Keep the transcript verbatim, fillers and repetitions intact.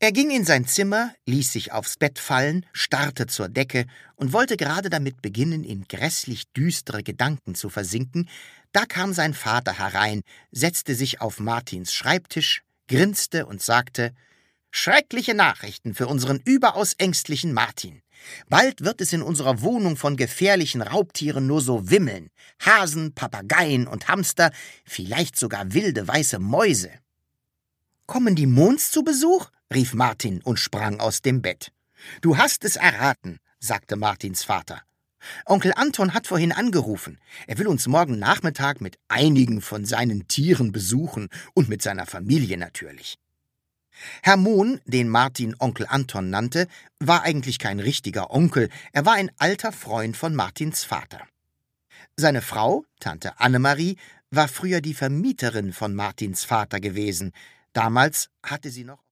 Er ging in sein Zimmer, ließ sich aufs Bett fallen, starrte zur Decke und wollte gerade damit beginnen, in grässlich düstere Gedanken zu versinken, da kam sein Vater herein, setzte sich auf Martins Schreibtisch, grinste und sagte: »Schreckliche Nachrichten für unseren überaus ängstlichen Martin. Bald wird es in unserer Wohnung von gefährlichen Raubtieren nur so wimmeln. Hasen, Papageien und Hamster, vielleicht sogar wilde weiße Mäuse.« »Kommen die Mohns zu Besuch?« rief Martin und sprang aus dem Bett. »Du hast es erraten«, sagte Martins Vater. »Onkel Anton hat vorhin angerufen. Er will uns morgen Nachmittag mit einigen von seinen Tieren besuchen und mit seiner Familie natürlich.« Herr Mohn, den Martin Onkel Anton nannte, war eigentlich kein richtiger Onkel, er war ein alter Freund von Martins Vater. Seine Frau, Tante Annemarie, war früher die Vermieterin von Martins Vater gewesen. Damals hatte sie noch